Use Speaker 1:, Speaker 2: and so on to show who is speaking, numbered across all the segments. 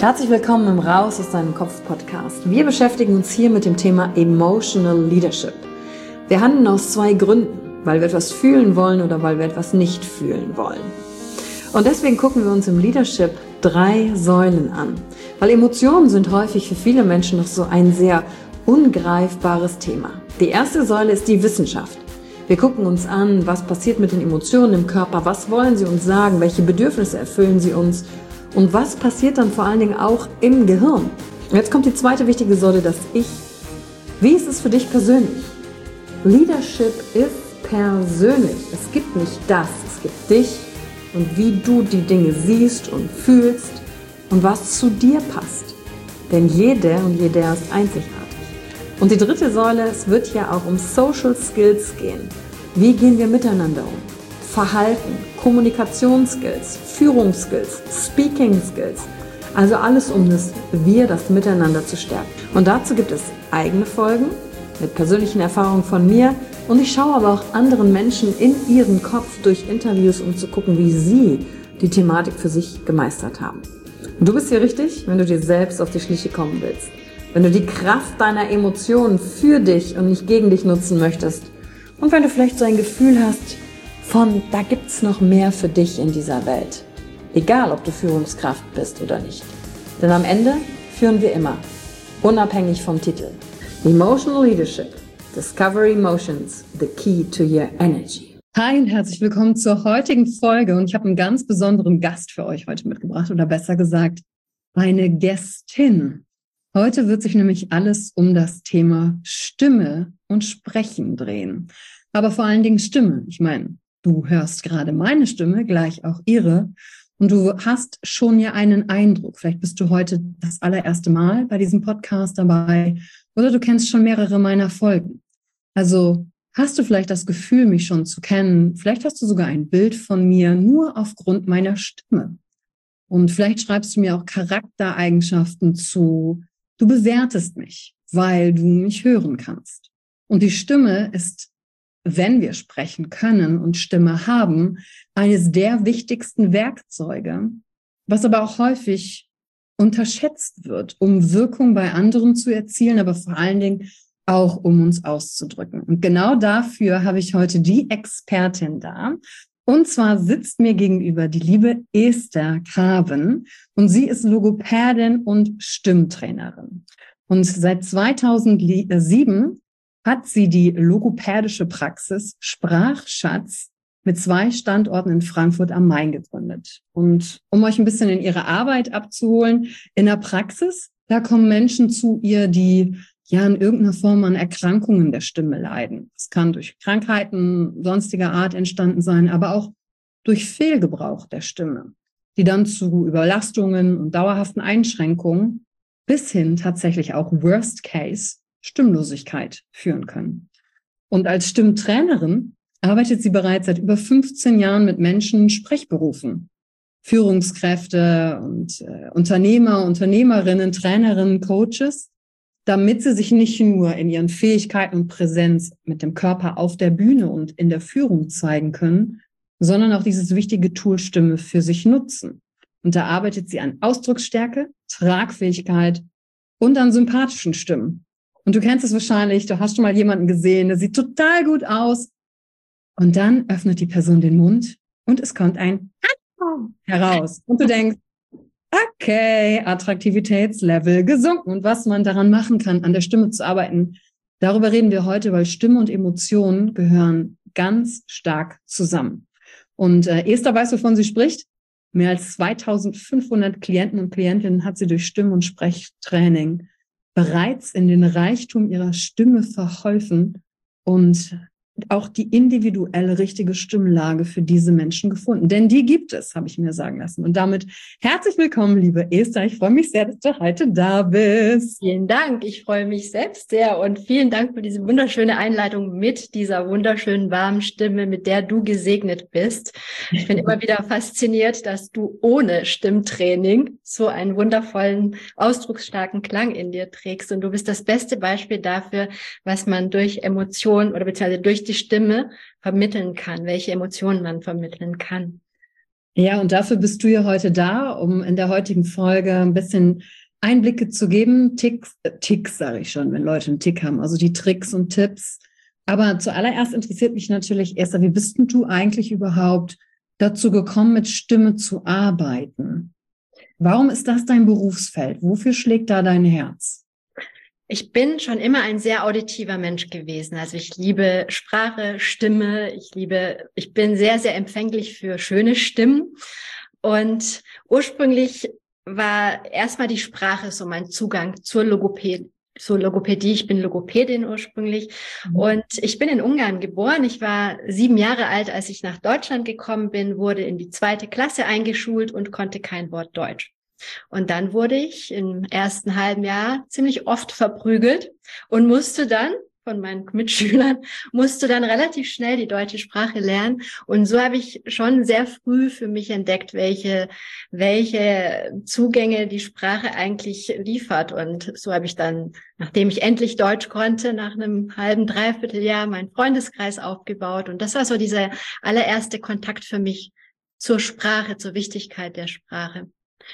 Speaker 1: Herzlich willkommen im Raus aus deinem Kopf Podcast. Wir beschäftigen uns hier mit dem Thema Emotional Leadership. Wir handeln aus zwei Gründen, weil wir etwas fühlen wollen oder weil wir etwas nicht fühlen wollen. Und deswegen gucken wir uns im Leadership 3 Säulen an, weil Emotionen sind häufig für viele Menschen noch so ein sehr ungreifbares Thema. Die erste Säule ist die Wissenschaft. Wir gucken uns an, was passiert mit den Emotionen im Körper, was wollen sie uns sagen, welche Bedürfnisse erfüllen sie uns und was passiert dann vor allen Dingen auch im Gehirn. Und jetzt kommt die zweite wichtige Säule, das Ich. Wie ist es für dich persönlich? Leadership ist persönlich. Es gibt nicht das, es gibt dich und wie du die Dinge siehst und fühlst und was zu dir passt. Denn jeder und jeder ist einzigartig. Und die dritte Säule, es wird ja auch um Social Skills gehen. Wie gehen wir miteinander um? Verhalten, Kommunikationsskills, Führungsskills, Speaking Skills. Also alles um das Miteinander zu stärken. Und dazu gibt es eigene Folgen mit persönlichen Erfahrungen von mir. Und ich schaue aber auch anderen Menschen in ihren Kopf durch Interviews, um zu gucken, wie sie die Thematik für sich gemeistert haben. Und du bist hier richtig, wenn du dir selbst auf die Schliche kommen willst. Wenn du die Kraft deiner Emotionen für dich und nicht gegen dich nutzen möchtest. Und wenn du vielleicht so ein Gefühl hast, da gibt's noch mehr für dich in dieser Welt. Egal, ob du Führungskraft bist oder nicht. Denn am Ende führen wir immer, unabhängig vom Titel. Emotional Leadership. Discover Emotions, the key to your energy. Hi und herzlich willkommen zur heutigen Folge. Und ich habe einen ganz besonderen Gast für euch heute mitgebracht. Oder besser gesagt, eine Gästin. Heute wird sich nämlich alles um das Thema Stimme und Sprechen drehen. Aber vor allen Dingen Stimme. Ich meine, du hörst gerade meine Stimme, gleich auch ihre. Und du hast schon ja einen Eindruck. Vielleicht bist du heute das allererste Mal bei diesem Podcast dabei oder du kennst schon mehrere meiner Folgen. Also hast du vielleicht das Gefühl, mich schon zu kennen. Vielleicht hast du sogar ein Bild von mir nur aufgrund meiner Stimme. Und vielleicht schreibst du mir auch Charaktereigenschaften zu. Du bewertest mich, weil du mich hören kannst. Und die Stimme ist, wenn wir sprechen können und Stimme haben, eines der wichtigsten Werkzeuge, was aber auch häufig unterschätzt wird, um Wirkung bei anderen zu erzielen, aber vor allen Dingen auch, um uns auszudrücken. Und genau dafür habe ich heute die Expertin da. Und zwar sitzt mir gegenüber die liebe Esther Craven und sie ist Logopädin und Stimmtrainerin. Und seit 2007 hat sie die logopädische Praxis Sprachschatz mit 2 Standorten in Frankfurt am Main gegründet. Und um euch ein bisschen in ihre Arbeit abzuholen, in der Praxis, da kommen Menschen zu ihr, die ja in irgendeiner Form an Erkrankungen der Stimme leiden. Es kann durch Krankheiten sonstiger Art entstanden sein, aber auch durch Fehlgebrauch der Stimme, die dann zu Überlastungen und dauerhaften Einschränkungen bis hin tatsächlich auch Worst Case Stimmlosigkeit führen können. Und als Stimmtrainerin arbeitet sie bereits seit über 15 Jahren mit Menschen in Sprechberufen. Führungskräfte und Unternehmer, Unternehmerinnen, Trainerinnen, Coaches, damit sie sich nicht nur in ihren Fähigkeiten und Präsenz mit dem Körper auf der Bühne und in der Führung zeigen können, sondern auch dieses wichtige Tool Stimme für sich nutzen. Und da arbeitet sie an Ausdrucksstärke, Tragfähigkeit und an sympathischen Stimmen. Und du kennst es wahrscheinlich, du hast schon mal jemanden gesehen, der sieht total gut aus. Und dann öffnet die Person den Mund und es kommt ein Hallo heraus. Und du denkst, okay, Attraktivitätslevel gesunken. Und was man daran machen kann, an der Stimme zu arbeiten, darüber reden wir heute, weil Stimme und Emotionen gehören ganz stark zusammen. Und Esther weiß, wovon sie spricht. Mehr als 2500 Klienten und Klientinnen hat sie durch Stimm- und Sprechtraining bereits in den Reichtum ihrer Stimme verholfen und auch die individuelle richtige Stimmlage für diese Menschen gefunden. Denn die gibt es, habe ich mir sagen lassen. Und damit herzlich willkommen, liebe Esther. Ich freue mich sehr, dass du heute da bist.
Speaker 2: Vielen Dank. Ich freue mich selbst sehr und vielen Dank für diese wunderschöne Einleitung mit dieser wunderschönen warmen Stimme, mit der du gesegnet bist. Ich bin immer wieder fasziniert, dass du ohne Stimmtraining so einen wundervollen, ausdrucksstarken Klang in dir trägst. Und du bist das beste Beispiel dafür, was man durch Emotionen oder beziehungsweise durch die Stimme vermitteln kann, welche Emotionen man vermitteln kann.
Speaker 1: Ja, und dafür bist du ja heute da, um in der heutigen Folge ein bisschen Einblicke zu geben. Ticks sage ich schon, wenn Leute einen Tick haben, also die Tricks und Tipps. Aber zuallererst interessiert mich natürlich, Esther, wie bist denn du eigentlich überhaupt dazu gekommen, mit Stimme zu arbeiten? Warum ist das dein Berufsfeld? Wofür schlägt da dein Herz?
Speaker 2: Ich bin schon immer ein sehr auditiver Mensch gewesen. Also ich liebe Sprache, Stimme. Ich bin sehr, sehr empfänglich für schöne Stimmen. Und ursprünglich war erstmal die Sprache so mein Zugang zur Logopädie. Ich bin Logopädin ursprünglich. Und ich bin in Ungarn geboren. Ich war 7 Jahre alt, als ich nach Deutschland gekommen bin, wurde in die 2. Klasse eingeschult und konnte kein Wort Deutsch. Und dann wurde ich im ersten halben Jahr ziemlich oft verprügelt und musste dann von meinen Mitschülern, relativ schnell die deutsche Sprache lernen. Und so habe ich schon sehr früh für mich entdeckt, welche Zugänge die Sprache eigentlich liefert. Und so habe ich dann, nachdem ich endlich Deutsch konnte, nach einem halben, dreiviertel Jahr meinen Freundeskreis aufgebaut. Und das war so dieser allererste Kontakt für mich zur Sprache, zur Wichtigkeit der Sprache.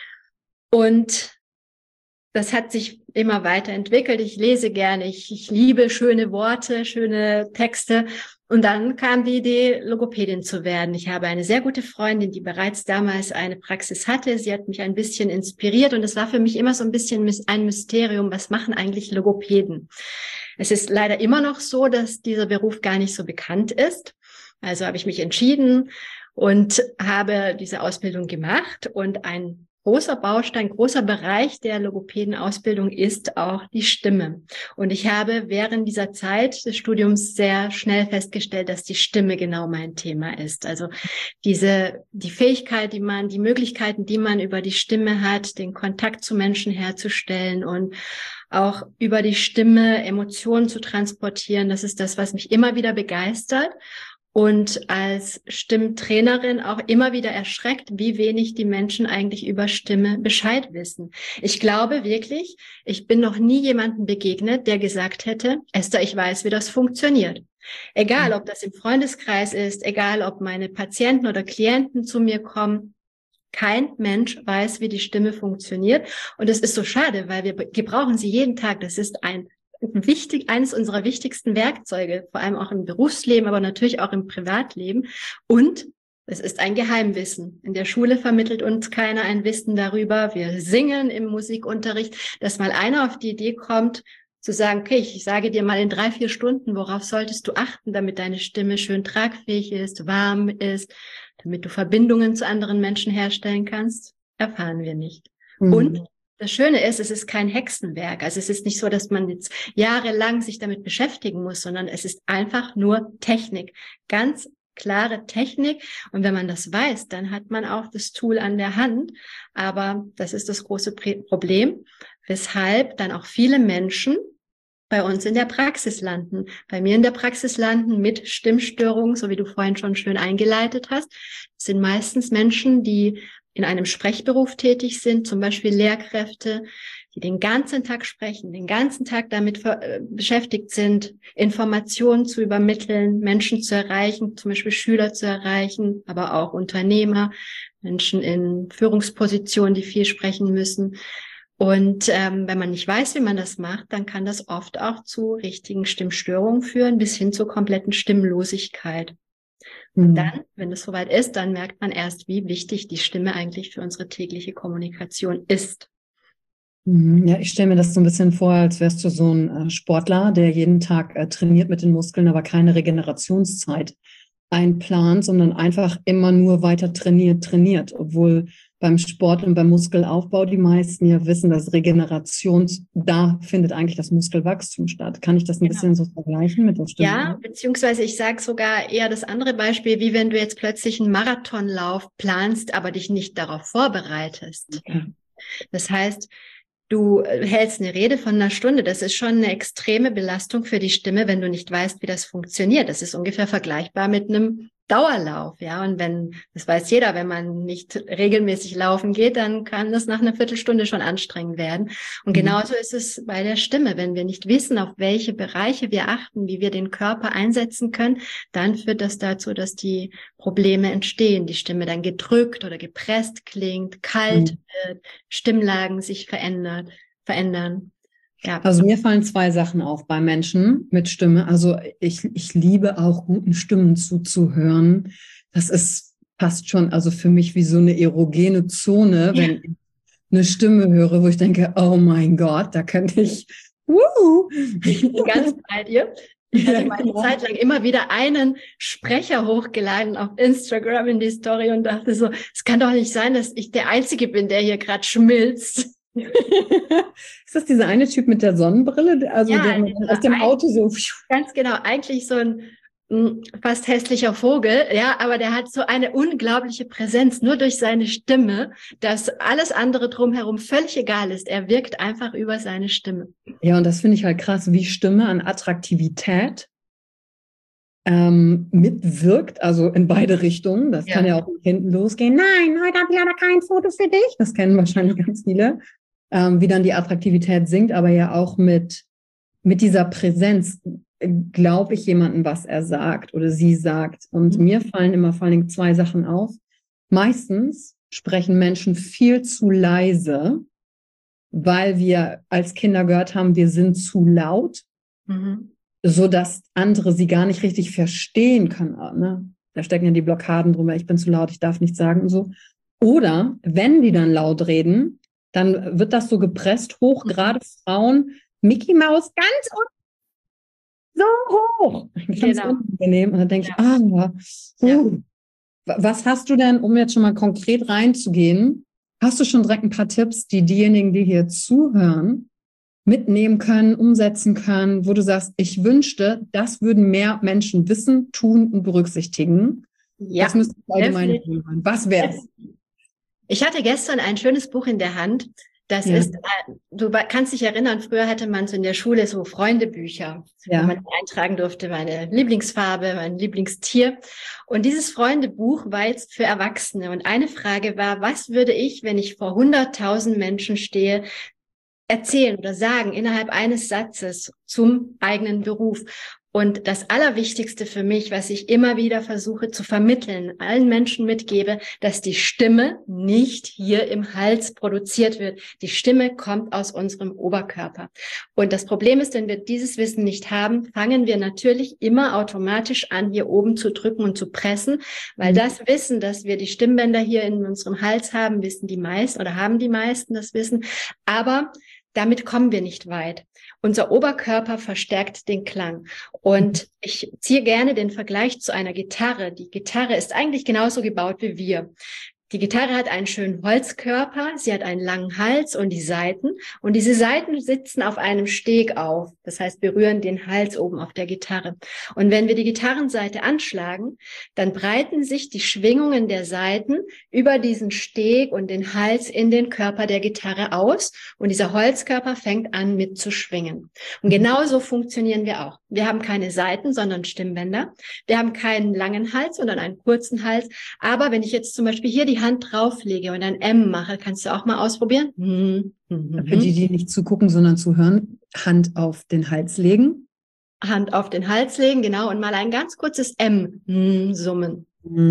Speaker 2: Und das hat sich immer weiterentwickelt. Ich lese gerne, ich liebe schöne Worte, schöne Texte. Und dann kam die Idee, Logopädin zu werden. Ich habe eine sehr gute Freundin, die bereits damals eine Praxis hatte. Sie hat mich ein bisschen inspiriert und es war für mich immer so ein bisschen ein Mysterium, was machen eigentlich Logopäden? Es ist leider immer noch so, dass dieser Beruf gar nicht so bekannt ist. Also habe ich mich entschieden und habe diese Ausbildung gemacht und ein großer Baustein, großer Bereich der Logopädenausbildung ist auch die Stimme. Und ich habe während dieser Zeit des Studiums sehr schnell festgestellt, dass die Stimme genau mein Thema ist. Also die Fähigkeit, die Möglichkeiten, die man über die Stimme hat, den Kontakt zu Menschen herzustellen und auch über die Stimme Emotionen zu transportieren, das ist das, was mich immer wieder begeistert. Und als Stimmtrainerin auch immer wieder erschreckt, wie wenig die Menschen eigentlich über Stimme Bescheid wissen. Ich glaube wirklich, ich bin noch nie jemandem begegnet, der gesagt hätte, Esther, ich weiß, wie das funktioniert. Egal, ob das im Freundeskreis ist, egal, ob meine Patienten oder Klienten zu mir kommen, kein Mensch weiß, wie die Stimme funktioniert. Und es ist so schade, weil wir gebrauchen sie jeden Tag. Das ist eines unserer wichtigsten Werkzeuge, vor allem auch im Berufsleben, aber natürlich auch im Privatleben. Und es ist ein Geheimwissen. In der Schule vermittelt uns keiner ein Wissen darüber. Wir singen im Musikunterricht, dass mal einer auf die Idee kommt, zu sagen, okay, ich sage dir mal in 3-4 Stunden, worauf solltest du achten, damit deine Stimme schön tragfähig ist, warm ist, damit du Verbindungen zu anderen Menschen herstellen kannst, erfahren wir nicht. Und das Schöne ist, es ist kein Hexenwerk. Also es ist nicht so, dass man jetzt jahrelang sich damit beschäftigen muss, sondern es ist einfach nur Technik. Ganz klare Technik. Und wenn man das weiß, dann hat man auch das Tool an der Hand. Aber das ist das große Problem, weshalb dann auch viele Menschen bei uns in der Praxis landen. Bei mir in der Praxis landen mit Stimmstörungen, so wie du vorhin schon schön eingeleitet hast. Das sind meistens Menschen, die in einem Sprechberuf tätig sind, zum Beispiel Lehrkräfte, die den ganzen Tag sprechen, den ganzen Tag damit beschäftigt sind, Informationen zu übermitteln, Menschen zu erreichen, zum Beispiel Schüler zu erreichen, aber auch Unternehmer, Menschen in Führungspositionen, die viel sprechen müssen. Und wenn man nicht weiß, wie man das macht, dann kann das oft auch zu richtigen Stimmstörungen führen, bis hin zur kompletten Stimmlosigkeit. Und dann, wenn es soweit ist, dann merkt man erst, wie wichtig die Stimme eigentlich für unsere tägliche Kommunikation ist.
Speaker 1: Ja, ich stelle mir das so ein bisschen vor, als wärst du so ein Sportler, der jeden Tag trainiert mit den Muskeln, aber keine Regenerationszeit einplant, sondern einfach immer nur weiter trainiert, obwohl beim Sport und beim Muskelaufbau die meisten ja wissen, dass da findet eigentlich das Muskelwachstum statt. Kann ich das ein bisschen so vergleichen mit der Stimme?
Speaker 2: Ja, beziehungsweise ich sage sogar eher das andere Beispiel, wie wenn du jetzt plötzlich einen Marathonlauf planst, aber dich nicht darauf vorbereitest. Okay. Das heißt, du hältst eine Rede von 1 Stunde. Das ist schon eine extreme Belastung für die Stimme, wenn du nicht weißt, wie das funktioniert. Das ist ungefähr vergleichbar mit einem Dauerlauf, ja. Und das weiß jeder, wenn man nicht regelmäßig laufen geht, dann kann das nach einer Viertelstunde schon anstrengend werden. Und genauso ist es bei der Stimme. Wenn wir nicht wissen, auf welche Bereiche wir achten, wie wir den Körper einsetzen können, dann führt das dazu, dass die Probleme entstehen. Die Stimme dann gedrückt oder gepresst klingt, kalt wird, Stimmlagen sich verändern. Ja.
Speaker 3: Also mir fallen zwei Sachen auf bei Menschen mit Stimme. Also ich liebe auch guten Stimmen zuzuhören. Das ist fast schon also für mich wie so eine erogene Zone, wenn ich eine Stimme höre, wo ich denke, oh mein Gott, da könnte ich
Speaker 2: Ich bin ganz bei dir. Ich hatte mal eine Zeit lang immer wieder einen Sprecher hochgeladen auf Instagram in die Story und dachte so, es kann doch nicht sein, dass ich der Einzige bin, der hier gerade schmilzt.
Speaker 3: Ist das dieser eine Typ mit der Sonnenbrille? Also
Speaker 2: ja,
Speaker 3: der aus dem Auto so.
Speaker 2: Ganz genau, eigentlich so ein fast hässlicher Vogel, ja, aber der hat so eine unglaubliche Präsenz, nur durch seine Stimme, dass alles andere drumherum völlig egal ist. Er wirkt einfach über seine Stimme.
Speaker 3: Ja, und das finde ich halt krass, wie Stimme an Attraktivität mitwirkt, also in beide Richtungen. Das kann ja auch hinten losgehen. Nein, heute habe ich leider kein Foto für dich. Das kennen wahrscheinlich ganz viele. Wie dann die Attraktivität sinkt, aber ja auch mit dieser Präsenz glaube ich jemandem, was er sagt oder sie sagt. Und mir fallen vor allen Dingen zwei Sachen auf. Meistens sprechen Menschen viel zu leise, weil wir als Kinder gehört haben, wir sind zu laut, so dass andere sie gar nicht richtig verstehen können. Ne? Da stecken ja die Blockaden drüber, ich bin zu laut, ich darf nichts sagen und so. Oder wenn die dann laut reden, dann wird das so gepresst hoch, gerade Frauen, Mickey Maus ganz so hoch. Ganz unangenehm. Und dann denke ich, was hast du denn, um jetzt schon mal konkret reinzugehen, hast du schon direkt ein paar Tipps, die diejenigen, die hier zuhören, mitnehmen können, umsetzen können, wo du sagst, ich wünschte, das würden mehr Menschen wissen, tun und berücksichtigen.
Speaker 2: Ja,
Speaker 3: das müsste allgemein sein. Was wäre es?
Speaker 2: Ich hatte gestern ein schönes Buch in der Hand. Das ist, du kannst dich erinnern, früher hatte man so in der Schule so Freundebücher, wo man eintragen durfte, meine Lieblingsfarbe, mein Lieblingstier. Und dieses Freundebuch war jetzt für Erwachsene. Und eine Frage war, was würde ich, wenn ich vor 100.000 Menschen stehe, erzählen oder sagen innerhalb eines Satzes zum eigenen Beruf? Und das Allerwichtigste für mich, was ich immer wieder versuche zu vermitteln, allen Menschen mitgebe, dass die Stimme nicht hier im Hals produziert wird. Die Stimme kommt aus unserem Oberkörper. Und das Problem ist, wenn wir dieses Wissen nicht haben, fangen wir natürlich immer automatisch an, hier oben zu drücken und zu pressen, weil das Wissen, dass wir die Stimmbänder hier in unserem Hals haben, wissen die meisten oder haben die meisten das Wissen. Aber damit kommen wir nicht weit. Unser Oberkörper verstärkt den Klang. Und ich ziehe gerne den Vergleich zu einer Gitarre. Die Gitarre ist eigentlich genauso gebaut wie wir. Die Gitarre hat einen schönen Holzkörper, sie hat einen langen Hals und die Saiten. Und diese Saiten sitzen auf einem Steg auf. Das heißt, berühren den Hals oben auf der Gitarre. Und wenn wir die Gitarrensaite anschlagen, dann breiten sich die Schwingungen der Saiten über diesen Steg und den Hals in den Körper der Gitarre aus. Und dieser Holzkörper fängt an mitzuschwingen. Und genauso funktionieren wir auch. Wir haben keine Saiten, sondern Stimmbänder. Wir haben keinen langen Hals, sondern einen kurzen Hals. Aber wenn ich jetzt zum Beispiel hier die Hand drauflege und ein M mache, kannst du auch mal ausprobieren.
Speaker 3: Für die nicht zugucken, sondern zuhören, Hand auf den Hals legen.
Speaker 2: Hand auf den Hals legen, genau, und mal ein ganz kurzes M summen.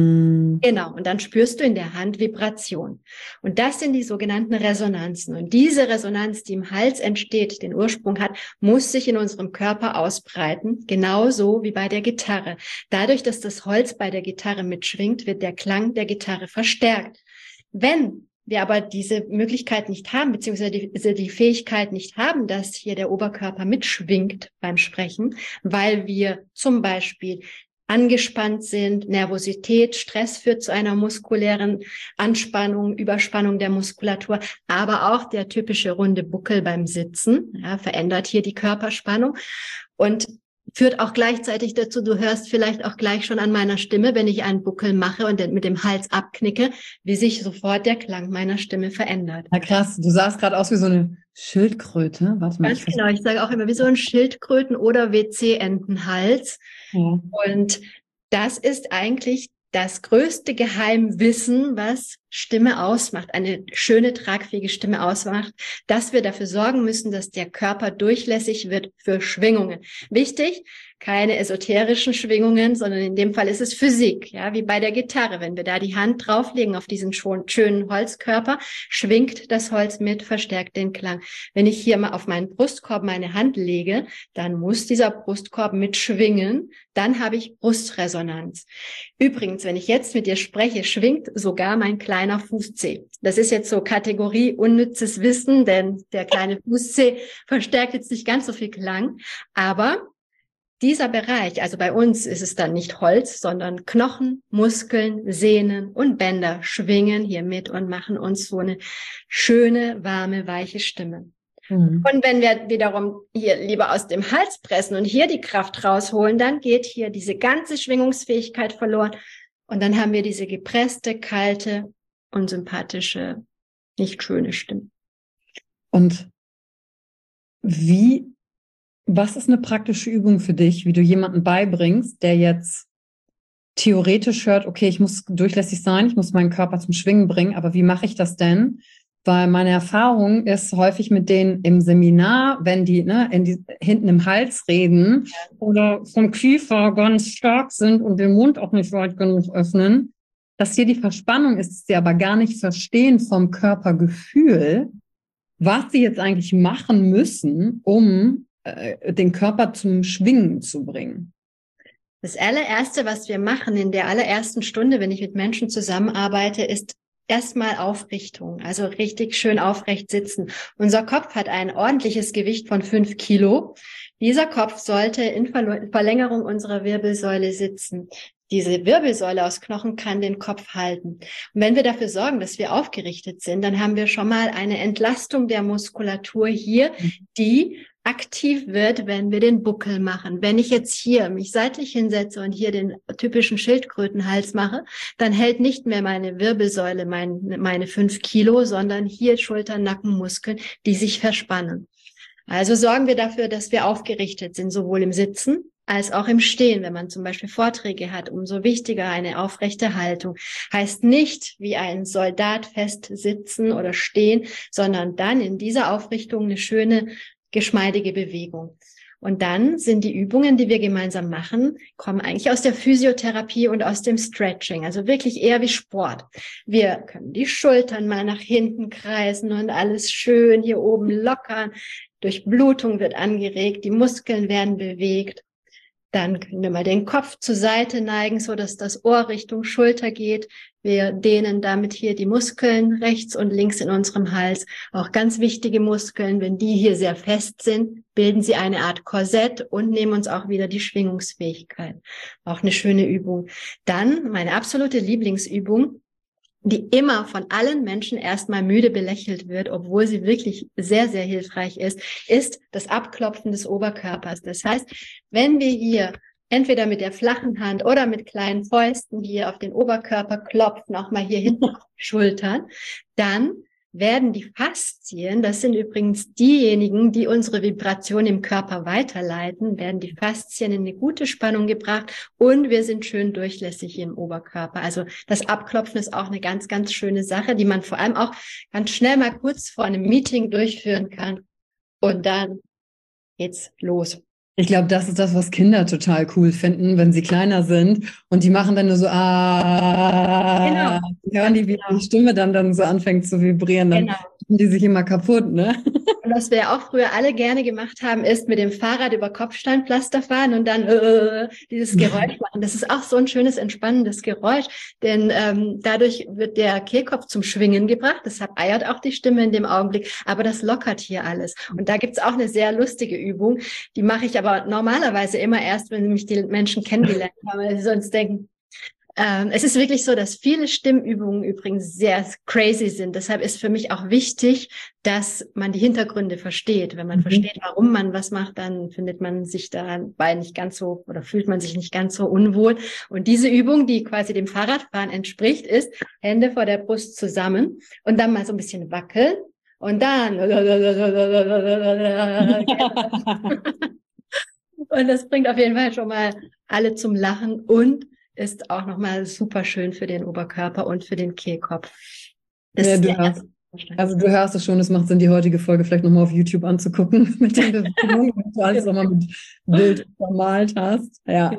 Speaker 2: Genau, und dann spürst du in der Hand Vibration. Und das sind die sogenannten Resonanzen. Und diese Resonanz, die im Hals entsteht, den Ursprung hat, muss sich in unserem Körper ausbreiten, genauso wie bei der Gitarre. Dadurch, dass das Holz bei der Gitarre mitschwingt, wird der Klang der Gitarre verstärkt. Wenn wir aber diese Möglichkeit nicht haben, beziehungsweise die Fähigkeit nicht haben, dass hier der Oberkörper mitschwingt beim Sprechen, weil wir zum Beispiel angespannt sind, Nervosität, Stress führt zu einer muskulären Anspannung, Überspannung der Muskulatur, aber auch der typische runde Buckel beim Sitzen, verändert hier die Körperspannung und führt auch gleichzeitig dazu, du hörst vielleicht auch gleich schon an meiner Stimme, wenn ich einen Buckel mache und mit dem Hals abknicke, wie sich sofort der Klang meiner Stimme verändert.
Speaker 3: Na krass, du sahst gerade aus wie so eine Schildkröte. Warte mal.
Speaker 2: Ganz genau, ich sage auch immer wie so ein Schildkröten- oder WC-Entenhals. Ja. Und Das ist eigentlich das größte Geheimwissen, was Stimme ausmacht, eine schöne, tragfähige Stimme ausmacht, dass wir dafür sorgen müssen, dass der Körper durchlässig wird für Schwingungen. Wichtig, keine esoterischen Schwingungen, sondern in dem Fall ist es Physik, ja, wie bei der Gitarre. Wenn wir da die Hand drauflegen auf diesen schönen Holzkörper, schwingt das Holz mit, verstärkt den Klang. Wenn ich hier mal auf meinen Brustkorb meine Hand lege, dann muss dieser Brustkorb mitschwingen, dann habe ich Brustresonanz. Übrigens, wenn ich jetzt mit dir spreche, schwingt sogar mein kleiner Fußzeh. Das ist jetzt so Kategorie unnützes Wissen, denn der kleine Fußzeh verstärkt jetzt nicht ganz so viel Klang, aber dieser Bereich, also bei uns ist es dann nicht Holz, sondern Knochen, Muskeln, Sehnen und Bänder schwingen hier mit und machen uns so eine schöne, warme, weiche Stimme. Mhm. Und wenn wir wiederum hier lieber aus dem Hals pressen und hier die Kraft rausholen, dann geht hier diese ganze Schwingungsfähigkeit verloren und dann haben wir diese gepresste, kalte, unsympathische, nicht schöne Stimme.
Speaker 3: Und was ist eine praktische Übung für dich, wie du jemanden beibringst, der jetzt theoretisch hört, okay, ich muss durchlässig sein, ich muss meinen Körper zum Schwingen bringen, aber wie mache ich das denn? Weil meine Erfahrung ist häufig mit denen im Seminar, wenn die hinten im Hals reden oder vom Kiefer ganz stark sind und den Mund auch nicht weit genug öffnen, dass hier die Verspannung ist, dass sie aber gar nicht verstehen vom Körpergefühl, was sie jetzt eigentlich machen müssen, um den Körper zum Schwingen zu bringen.
Speaker 2: Das allererste, was wir machen in der allerersten Stunde, wenn ich mit Menschen zusammenarbeite, ist erstmal Aufrichtung, also richtig schön aufrecht sitzen. Unser Kopf hat ein ordentliches Gewicht von 5 Kilo. Dieser Kopf sollte in Verlängerung unserer Wirbelsäule sitzen. Diese Wirbelsäule aus Knochen kann den Kopf halten. Und wenn wir dafür sorgen, dass wir aufgerichtet sind, dann haben wir schon mal eine Entlastung der Muskulatur hier, die aktiv wird, wenn wir den Buckel machen. Wenn ich jetzt hier mich seitlich hinsetze und hier den typischen Schildkrötenhals mache, dann hält nicht mehr meine Wirbelsäule meine 5 Kilo, sondern hier Schultern, Nacken, Muskeln, die sich verspannen. Also sorgen wir dafür, dass wir aufgerichtet sind, sowohl im Sitzen als auch im Stehen. Wenn man zum Beispiel Vorträge hat, umso wichtiger eine aufrechte Haltung. Heißt nicht wie ein Soldat fest sitzen oder stehen, sondern dann in dieser Aufrichtung eine schöne, geschmeidige Bewegung. Und dann sind die Übungen, die wir gemeinsam machen, kommen eigentlich aus der Physiotherapie und aus dem Stretching, also wirklich eher wie Sport. Wir können die Schultern mal nach hinten kreisen und alles schön hier oben lockern. Durchblutung wird angeregt, die Muskeln werden bewegt. Dann können wir mal den Kopf zur Seite neigen, so dass das Ohr Richtung Schulter geht. Wir dehnen damit hier die Muskeln rechts und links in unserem Hals. Auch ganz wichtige Muskeln, wenn die hier sehr fest sind, bilden sie eine Art Korsett und nehmen uns auch wieder die Schwingungsfähigkeit. Auch eine schöne Übung. Dann meine absolute Lieblingsübung, die immer von allen Menschen erstmal müde belächelt wird, obwohl sie wirklich sehr, sehr hilfreich ist das Abklopfen des Oberkörpers. Das heißt, wenn wir hier entweder mit der flachen Hand oder mit kleinen Fäusten hier auf den Oberkörper klopfen, auch mal hier hinten auf die Schultern, dann werden die Faszien, das sind übrigens diejenigen, die unsere Vibration im Körper weiterleiten, werden die Faszien in eine gute Spannung gebracht und wir sind schön durchlässig im Oberkörper. Also das Abklopfen ist auch eine ganz, ganz schöne Sache, die man vor allem auch ganz schnell mal kurz vor einem Meeting durchführen kann. Und dann geht's los.
Speaker 3: Ich glaube, das ist das, was Kinder total cool finden, wenn sie kleiner sind und die machen dann nur so genau. Hören die, wie die Stimme dann so anfängt zu vibrieren, dann machen die sich immer kaputt, ne?
Speaker 2: Und was wir auch früher alle gerne gemacht haben, ist mit dem Fahrrad über Kopfsteinpflaster fahren und dann dieses Geräusch machen. Das ist auch so ein schönes, entspannendes Geräusch, denn dadurch wird der Kehlkopf zum Schwingen gebracht. Deshalb eiert auch die Stimme in dem Augenblick, aber das lockert hier alles. Und da gibt's auch eine sehr lustige Übung, die mache ich aber normalerweise immer erst, wenn mich die Menschen kennengelernt haben, weil sie sonst denken, es ist wirklich so, dass viele Stimmübungen übrigens sehr crazy sind. Deshalb ist für mich auch wichtig, dass man die Hintergründe versteht. Wenn man versteht, warum man was macht, dann findet man sich dabei nicht ganz so oder fühlt man sich nicht ganz so unwohl. Und diese Übung, die quasi dem Fahrradfahren entspricht, ist Hände vor der Brust zusammen und dann mal so ein bisschen wackeln und dann und das bringt auf jeden Fall schon mal alle zum Lachen und ist auch nochmal super schön für den Oberkörper und für den Kehlkopf.
Speaker 3: Ja, du hörst es schon, es macht Sinn, die heutige Folge vielleicht nochmal auf YouTube anzugucken, mit den Bewegungen, wenn du alles nochmal mit Bild vermalt hast. Ja.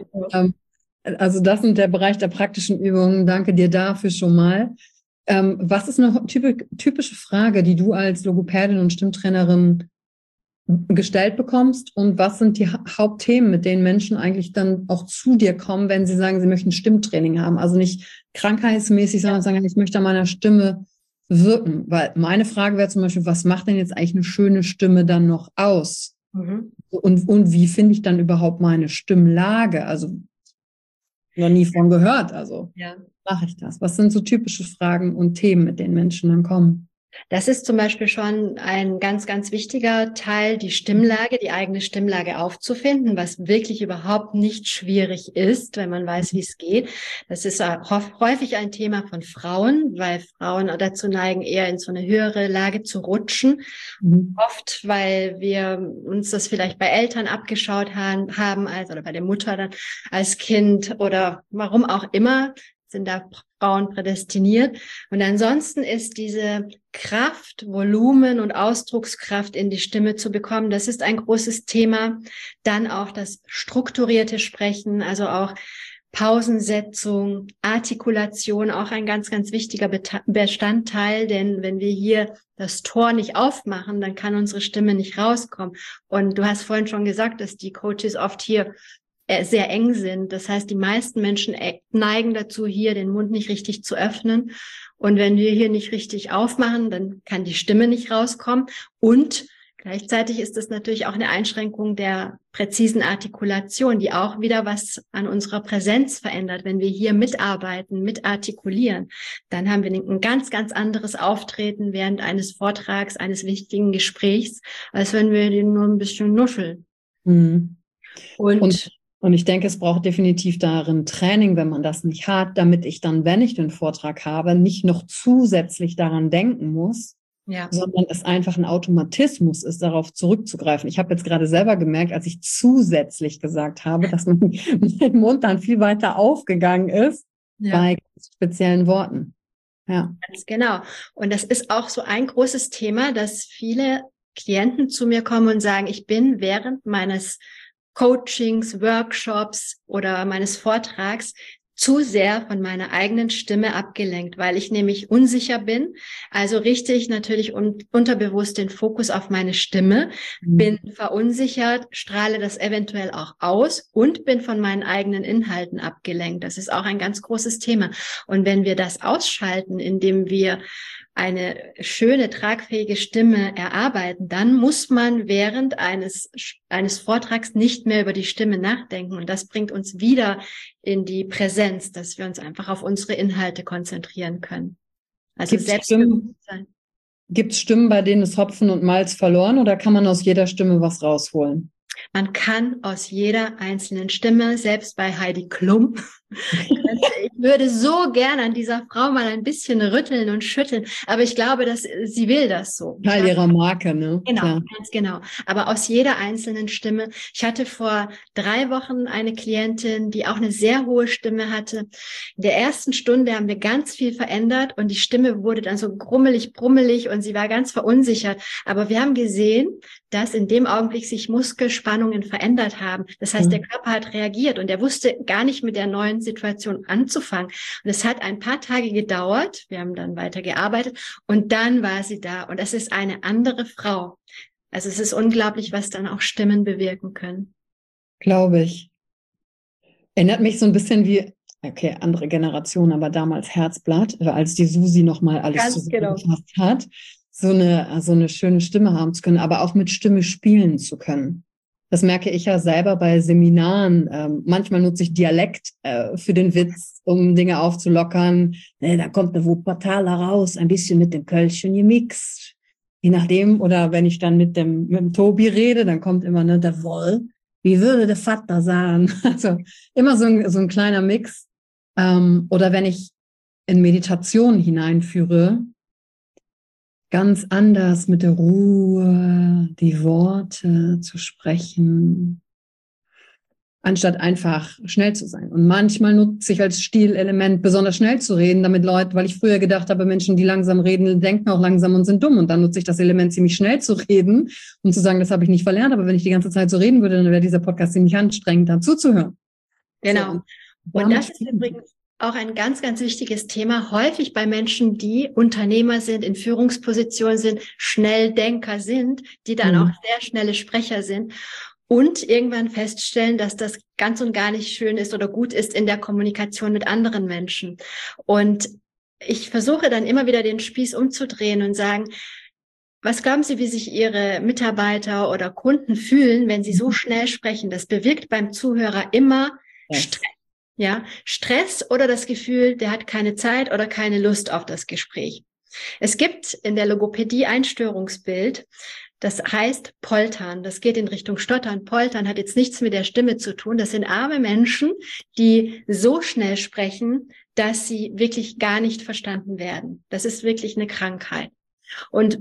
Speaker 3: Also das ist der Bereich der praktischen Übungen. Danke dir dafür schon mal. Was ist eine typische Frage, die du als Logopädin und Stimmtrainerin gestellt bekommst, und was sind die Hauptthemen, mit denen Menschen eigentlich dann auch zu dir kommen, wenn sie sagen, sie möchten Stimmtraining haben? Also nicht krankheitsmäßig, sondern sagen, ich möchte an meiner Stimme wirken. Weil meine Frage wäre zum Beispiel, was macht denn jetzt eigentlich eine schöne Stimme dann noch aus? Mhm. Und wie finde ich dann überhaupt meine Stimmlage? Also noch nie von gehört, also mache ich das? Was sind so typische Fragen und Themen, mit denen Menschen dann kommen?
Speaker 2: Das ist zum Beispiel schon ein ganz, ganz wichtiger Teil, die Stimmlage, die eigene Stimmlage aufzufinden, was wirklich überhaupt nicht schwierig ist, wenn man weiß, wie es geht. Das ist häufig ein Thema von Frauen, weil Frauen dazu neigen, eher in so eine höhere Lage zu rutschen. Oft, weil wir uns das vielleicht bei Eltern abgeschaut haben, oder bei der Mutter dann als Kind oder warum auch immer, sind da Frauen prädestiniert. Und ansonsten ist diese Kraft, Volumen und Ausdruckskraft in die Stimme zu bekommen, das ist ein großes Thema. Dann auch das strukturierte Sprechen, also auch Pausensetzung, Artikulation, auch ein ganz, ganz wichtiger Bestandteil, denn wenn wir hier das Tor nicht aufmachen, dann kann unsere Stimme nicht rauskommen. Und du hast vorhin schon gesagt, dass die Coaches oft hier sehr eng sind. Das heißt, die meisten Menschen neigen dazu, hier den Mund nicht richtig zu öffnen. Und wenn wir hier nicht richtig aufmachen, dann kann die Stimme nicht rauskommen. Und gleichzeitig ist das natürlich auch eine Einschränkung der präzisen Artikulation, die auch wieder was an unserer Präsenz verändert. Wenn wir hier mitarbeiten, mitartikulieren, dann haben wir ein ganz, ganz anderes Auftreten während eines Vortrags, eines wichtigen Gesprächs, als wenn wir den nur ein bisschen nuscheln.
Speaker 3: Mhm. Und ich denke, es braucht definitiv darin Training, wenn man das nicht hat, damit ich dann, wenn ich den Vortrag habe, nicht noch zusätzlich daran denken muss, sondern es einfach ein Automatismus ist, darauf zurückzugreifen. Ich habe jetzt gerade selber gemerkt, als ich zusätzlich gesagt habe, dass mein Mund dann viel weiter aufgegangen ist bei speziellen Worten. Ja.
Speaker 2: Ganz genau. Und das ist auch so ein großes Thema, dass viele Klienten zu mir kommen und sagen, ich bin während meines Coachings, Workshops oder meines Vortrags zu sehr von meiner eigenen Stimme abgelenkt, weil ich nämlich unsicher bin. Also richte ich natürlich unterbewusst den Fokus auf meine Stimme, bin verunsichert, strahle das eventuell auch aus und bin von meinen eigenen Inhalten abgelenkt. Das ist auch ein ganz großes Thema. Und wenn wir das ausschalten, indem wir eine schöne, tragfähige Stimme erarbeiten, dann muss man während eines Vortrags nicht mehr über die Stimme nachdenken. Und das bringt uns wieder in die Präsenz, dass wir uns einfach auf unsere Inhalte konzentrieren können. Also Selbstbewusstsein.
Speaker 3: Gibt es Stimmen, bei denen ist Hopfen und Malz verloren, oder kann man aus jeder Stimme was rausholen?
Speaker 2: Man kann aus jeder einzelnen Stimme, selbst bei Heidi Klum, ich würde so gerne an dieser Frau mal ein bisschen rütteln und schütteln, aber ich glaube, dass sie will das so.
Speaker 3: Teil ihrer Marke, ne?
Speaker 2: Genau, ganz genau. Aber aus jeder einzelnen Stimme. Ich hatte vor 3 Wochen eine Klientin, die auch eine sehr hohe Stimme hatte. In der ersten Stunde haben wir ganz viel verändert und die Stimme wurde dann so grummelig, brummelig und sie war ganz verunsichert. Aber wir haben gesehen, dass in dem Augenblick sich Muskelspannungen verändert haben. Das heißt, der Körper hat reagiert und er wusste gar nicht mit der neuen Situation anzufangen. Und es hat ein paar Tage gedauert. Wir haben dann weiter gearbeitet und dann war sie da. Und es ist eine andere Frau. Also es ist unglaublich, was dann auch Stimmen bewirken können.
Speaker 3: Glaube ich. Erinnert mich so ein bisschen wie, okay, andere Generation, aber damals Herzblatt, als die Susi nochmal alles zusammengefasst hat. So eine schöne Stimme haben zu können, aber auch mit Stimme spielen zu können. Das merke ich ja selber bei Seminaren. Manchmal nutze ich Dialekt für den Witz, um Dinge aufzulockern. Da kommt eine Wuppertaler raus, ein bisschen mit dem Kölschen gemixt. Je nachdem, oder wenn ich dann mit dem Tobi rede, dann kommt immer der Woll. Wie würde der Vater sagen? Also immer so ein kleiner Mix. Oder wenn ich in Meditation hineinführe, ganz anders mit der Ruhe die Worte zu sprechen. anstatt einfach schnell zu sein. Und manchmal nutze ich als Stilelement besonders schnell zu reden, damit Leute, weil ich früher gedacht habe, Menschen, die langsam reden, denken auch langsam und sind dumm. Und dann nutze ich das Element, ziemlich schnell zu reden und zu sagen, das habe ich nicht verlernt, aber wenn ich die ganze Zeit so reden würde, dann wäre dieser Podcast ziemlich anstrengend, dann zuzuhören.
Speaker 2: Genau.
Speaker 3: So,
Speaker 2: und das ist übrigens auch ein ganz, ganz wichtiges Thema, häufig bei Menschen, die Unternehmer sind, in Führungspositionen sind, Schnelldenker sind, die dann auch sehr schnelle Sprecher sind und irgendwann feststellen, dass das ganz und gar nicht schön ist oder gut ist in der Kommunikation mit anderen Menschen. Und ich versuche dann immer wieder den Spieß umzudrehen und sagen, was glauben Sie, wie sich Ihre Mitarbeiter oder Kunden fühlen, wenn Sie so schnell sprechen? Das bewirkt beim Zuhörer immer Stress. Ja, Stress oder das Gefühl, der hat keine Zeit oder keine Lust auf das Gespräch. Es gibt in der Logopädie ein Störungsbild, das heißt Poltern. Das geht in Richtung Stottern. Poltern hat jetzt nichts mit der Stimme zu tun. Das sind arme Menschen, die so schnell sprechen, dass sie wirklich gar nicht verstanden werden. Das ist wirklich eine Krankheit. Und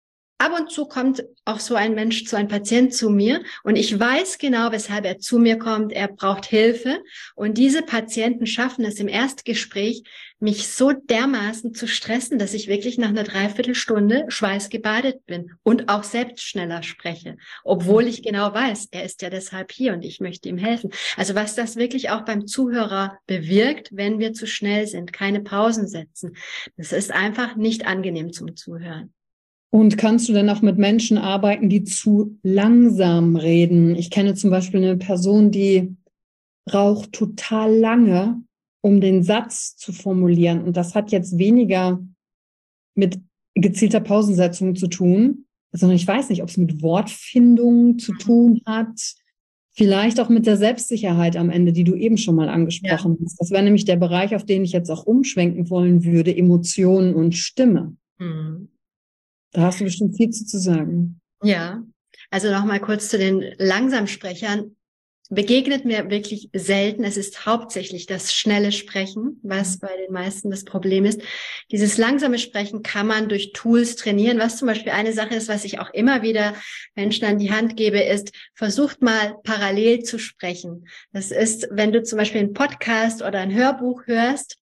Speaker 2: ab und zu kommt auch so ein Mensch, so ein Patient zu mir und ich weiß genau, weshalb er zu mir kommt. Er braucht Hilfe und diese Patienten schaffen es im Erstgespräch, mich so dermaßen zu stressen, dass ich wirklich nach einer Dreiviertelstunde schweißgebadet bin und auch selbst schneller spreche, obwohl ich genau weiß, er ist ja deshalb hier und ich möchte ihm helfen. Also was das wirklich auch beim Zuhörer bewirkt, wenn wir zu schnell sind, keine Pausen setzen. Das ist einfach nicht angenehm zum Zuhören.
Speaker 3: Und kannst du denn auch mit Menschen arbeiten, die zu langsam reden? Ich kenne zum Beispiel eine Person, die braucht total lange, um den Satz zu formulieren. Und das hat jetzt weniger mit gezielter Pausensetzung zu tun, sondern ich weiß nicht, ob es mit Wortfindung zu tun hat. Vielleicht auch mit der Selbstsicherheit am Ende, die du eben schon mal angesprochen hast. Das wäre nämlich der Bereich, auf den ich jetzt auch umschwenken wollen würde, Emotionen und Stimme. Da hast du bestimmt viel zu sagen.
Speaker 2: Ja, also nochmal kurz zu den Langsamsprechern. Begegnet mir wirklich selten. Es ist hauptsächlich das schnelle Sprechen, was bei den meisten das Problem ist. Dieses langsame Sprechen kann man durch Tools trainieren. Was zum Beispiel eine Sache ist, was ich auch immer wieder Menschen an die Hand gebe, ist, versucht mal parallel zu sprechen. Das ist, wenn du zum Beispiel einen Podcast oder ein Hörbuch hörst,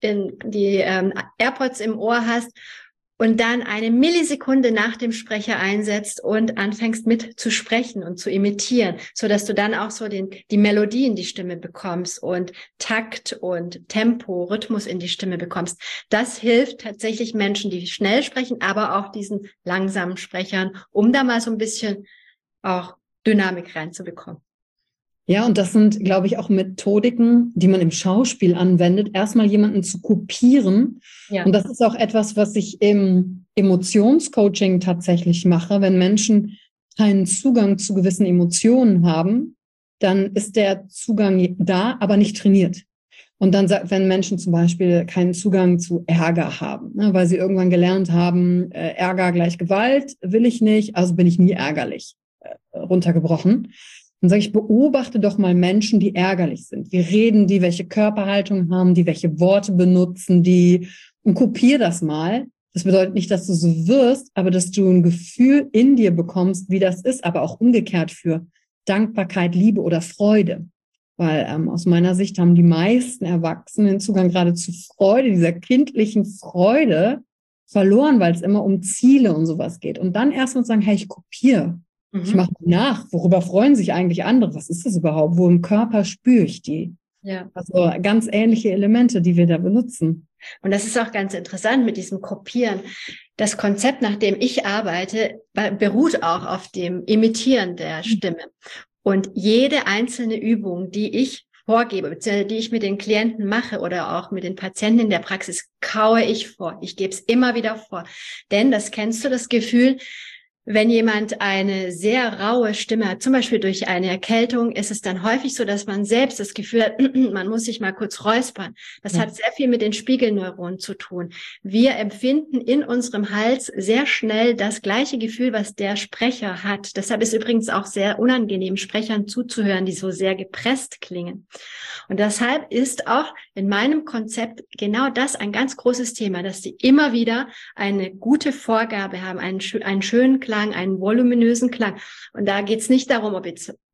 Speaker 2: die AirPods im Ohr hast, und dann eine Millisekunde nach dem Sprecher einsetzt und anfängst mit zu sprechen und zu imitieren, so dass du dann auch so die Melodie in die Stimme bekommst und Takt und Tempo, Rhythmus in die Stimme bekommst. Das hilft tatsächlich Menschen, die schnell sprechen, aber auch diesen langsamen Sprechern, um da mal so ein bisschen auch Dynamik reinzubekommen.
Speaker 3: Ja, und das sind, glaube ich, auch Methodiken, die man im Schauspiel anwendet, erstmal jemanden zu kopieren. Ja. Und das ist auch etwas, was ich im Emotionscoaching tatsächlich mache. Wenn Menschen keinen Zugang zu gewissen Emotionen haben, dann ist der Zugang da, aber nicht trainiert. Und dann, wenn Menschen zum Beispiel keinen Zugang zu Ärger haben, ne, weil sie irgendwann gelernt haben, Ärger gleich Gewalt, will ich nicht, also bin ich nie ärgerlich, runtergebrochen. Dann sage ich, beobachte doch mal Menschen, die ärgerlich sind. Wie reden die, welche Körperhaltung haben die, welche Worte benutzen die und kopier das mal. Das bedeutet nicht, dass du so wirst, aber dass du ein Gefühl in dir bekommst, wie das ist, aber auch umgekehrt für Dankbarkeit, Liebe oder Freude. Weil aus meiner Sicht haben die meisten Erwachsenen Zugang gerade zu Freude, dieser kindlichen Freude verloren, weil es immer um Ziele und sowas geht. Und dann erstmal sagen, hey, ich kopiere. Ich mache nach, worüber freuen sich eigentlich andere? Was ist das überhaupt? Wo im Körper spüre ich die? Ja. Also ganz ähnliche Elemente, die wir da benutzen.
Speaker 2: Und das ist auch ganz interessant mit diesem Kopieren. Das Konzept, nach dem ich arbeite, beruht auch auf dem Imitieren der Stimme. Und jede einzelne Übung, die ich vorgebe, beziehungsweise die ich mit den Klienten mache oder auch mit den Patienten in der Praxis, kaue ich vor. Ich gebe es immer wieder vor. Denn das kennst du, das Gefühl, wenn jemand eine sehr raue Stimme hat, zum Beispiel durch eine Erkältung, ist es dann häufig so, dass man selbst das Gefühl hat, man muss sich mal kurz räuspern. Das hat sehr viel mit den Spiegelneuronen zu tun. Wir empfinden in unserem Hals sehr schnell das gleiche Gefühl, was der Sprecher hat. Deshalb ist übrigens auch sehr unangenehm, Sprechern zuzuhören, die so sehr gepresst klingen. Und deshalb ist auch in meinem Konzept genau das ein ganz großes Thema, dass sie immer wieder eine gute Vorgabe haben, einen schönen Klang, einen voluminösen Klang. Und da geht es nicht darum, ob jetzt